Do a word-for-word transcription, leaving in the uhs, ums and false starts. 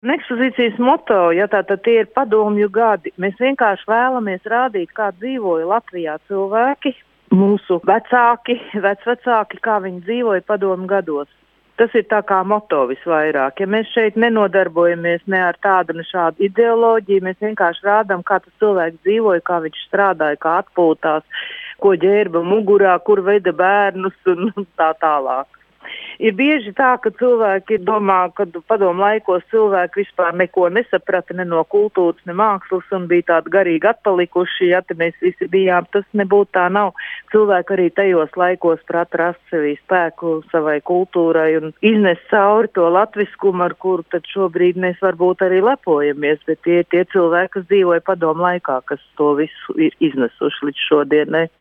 Ekspozīcijas moto, ja tātad tie ir padomju gadi, mēs vienkārši vēlamies rādīt, kā dzīvoja Latvijā cilvēki, mūsu vecāki, vecvecāki, kā viņi dzīvoja padomju gados. Tas ir tā kā moto visvairāk. Ja mēs šeit nenodarbojamies ne ar tādu, ne šādu ideoloģiju, mēs vienkārši rādām, kā tas cilvēks dzīvoja, kā viņš strādāja, kā atpūtās, ko ģērba mugurā, kur veda bērnus un tā tālāk. Ir bieži tā, ka cilvēki domā, ka padomu laikos cilvēki vispār neko nesaprata ne no kultūras, ne mākslas un bija tādi garīgi atpalikuši, ja te mēs visi bijām, tas nebūtu tā nav. Cilvēki arī tajos laikos prata rast sevī spēku savai kultūrai un iznest cauri to latviskumu, ar kuru tad šobrīd mēs varbūt arī lepojamies, bet tie ir tie cilvēki, kas dzīvoja padomu laikā, kas to visu ir iznesuši līdz šodienai.